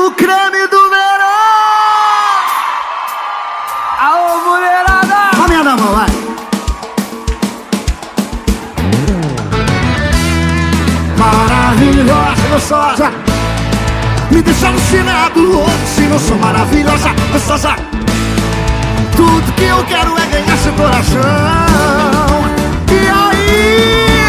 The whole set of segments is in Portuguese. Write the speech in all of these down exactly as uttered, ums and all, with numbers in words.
o creme do verão. Aô, mulherada! Ó, minha dama, vai. Maravilhosa, gostosa, me deixa alucinado, louco. Se não sou maravilhosa, gostosa, tudo que eu quero é ganhar seu coração. E aí?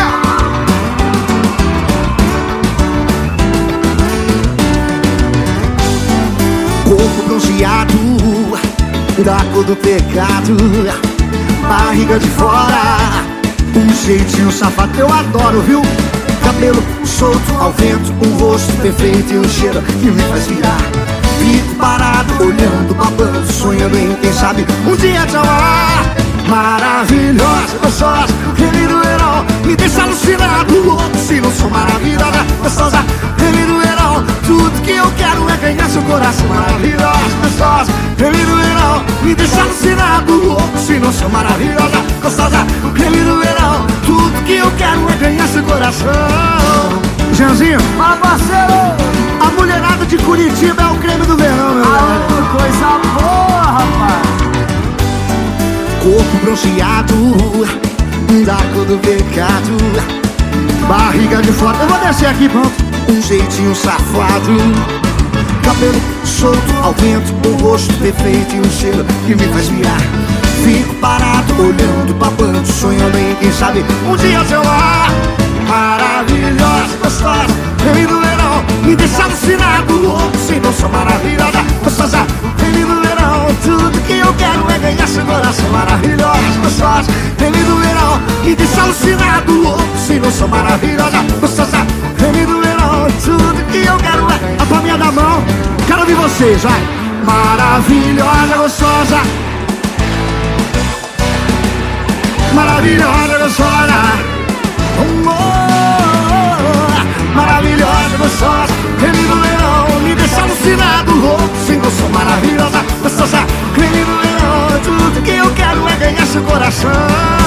Corpo bronzeado, da cor do pecado, barriga de fora, um jeitinho safado, eu adoro, viu? Cabelo solto ao vento, um rosto perfeito e um cheiro que me faz virar. Fico parado, olhando, babando, sonhando em quem sabe um dia te amar. Maravilhosa, gostosa, creme do verão, me deixa alucinado, louco. Se não sou maravilhosa, gostosa, creme do verão, tudo que eu quero é ganhar seu coração. Maravilhosa, gostosa, creme do verão, me deixa alucinado, louco. Se não sou maravilhosa, gostosa, creme do verão, tudo que eu quero é ganhar seu coração. Janzinho, Fala, parceiro! a mulherada de Curitiba é o creme do verão, meu velho. Aô, coisa boa, rapaz! Corpo bronzeado, da cor do pecado, barriga de fora. Eu vou descer aqui, pronto. Um jeitinho safado, cabelo solto ao vento, um rosto perfeito e um cheiro que me faz virar. Fico parado, olhando, babando, sonhando em quem sabe um dia seu ar. Maravilhosa, gostosa, creme do verão, me deixa alucinado, louco. Se não sou maravilhosa, gostosa, creme do verão, tudo que eu quero é ganhar seu coração. Maravilhosa, gostosa, creme do verão, me deixa alucinado, louco. Se não sou maravilhosa, gostosa, creme do verão, tudo que eu quero é a palminha da mão. Quero ouvir vocês, vai. Maravilhosa, gostosa, maravilhosa, gostosa, oh, maravilhosa, gostosa, creme do verão, me deixa alucinado, louco. Sim, eu sou maravilhosa, gostosa, creme do verão, tudo que eu quero é ganhar seu coração.